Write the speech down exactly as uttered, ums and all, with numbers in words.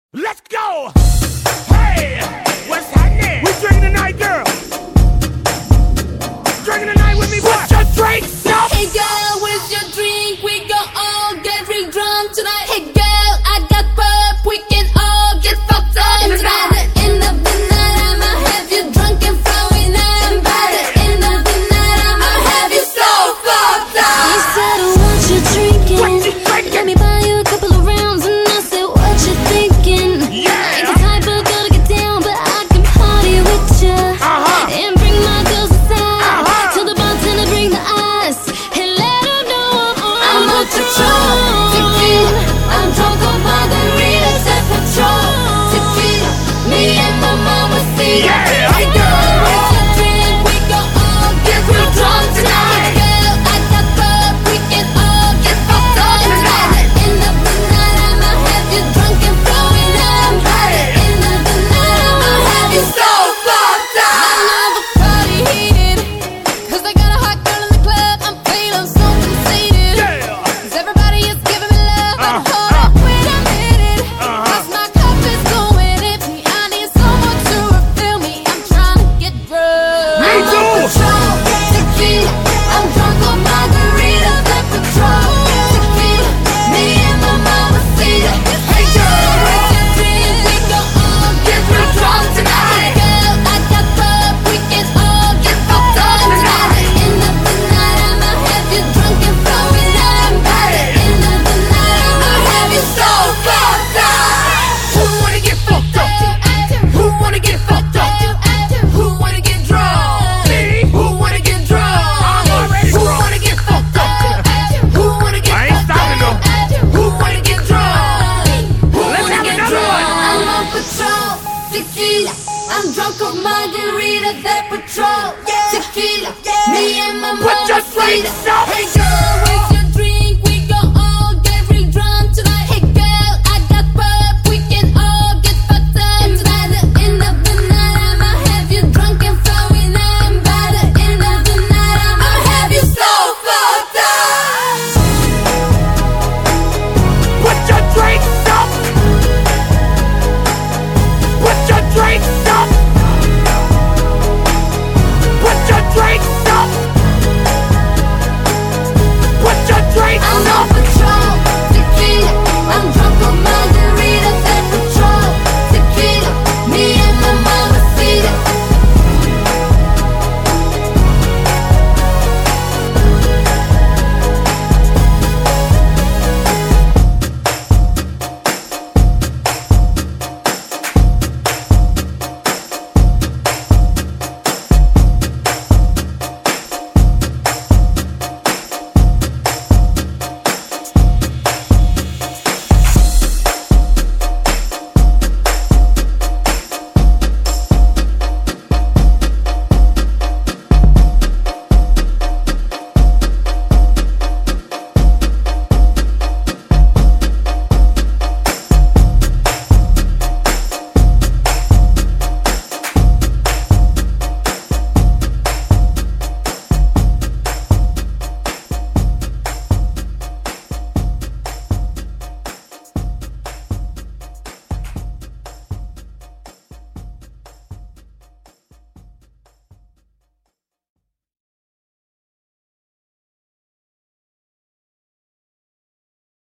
Let's go! Hey! What's happening? We drinking tonight, girl. Drinking tonight with me, boy. Put your drinks up! Hey girl, where's your drink? We gon' all get real drunk tonight. Hey girl, I got pop. We can all get fucked up tonight. By the end of the night, I'ma have you drunk and flowing out. And by the end of the night, I'ma have you so fucked up. You said, what you drinking? What you drinking? Let me buy you a couple of rounds. And I said, what you thinking? Yeah! Ain't the type of girl to get down, but I can party with ya. Uh-huh! And bring my girls aside. Uh-huh. Tell the bartender bring the ice. And let her know I'm I'm on on patrol. Tequila, I'm drunk on margaritas and patrol. Tequila, me and my mama see. Yeah. Hey girl, where's your drink? We gon' all get real drunk tonight. Hey girl, I got pop. We can all get fucked up tonight. By the end of the night, I'ma have you drunk and flowing out. By the end of the night, I'ma have you so fucked up. I love a party heated, 'cause I got a hot girl in the club. I'm feeling so conceited. Yeah! 'Cause everybody is giving me love, but Uh, hold up, wait a minute. 'Cause my cup is going empty. I need someone to refill me. I'm trying to get drunk. Me I'm too. on patrol. Tequila, I'm drunk on margaritas and patrol. Tequila, me and my mama see it. Hey girl, where's your drink? We gon' all get real drunk tonight. Hey girl, I got pop. We can all get fucked up tonight. By the end of the night, I'ma have you drunk and flowing out. By the end of the night, I'ma have you so fucked up. Who wanna get fucked up? Who wanna get fucked up? Who wanna get drunk? Me? Who wanna get drunk? I'm already Who drunk. wanna get fucked up? Who wanna get I ain't fucked stopping, up? Who wanna get drunk? Who Let's wanna have get another drunk? one. I'm on patrol. Tequila, I'm drunk on margaritas that patrol. Tequila, me and my Put your mama see drinks it. up! Hey girl,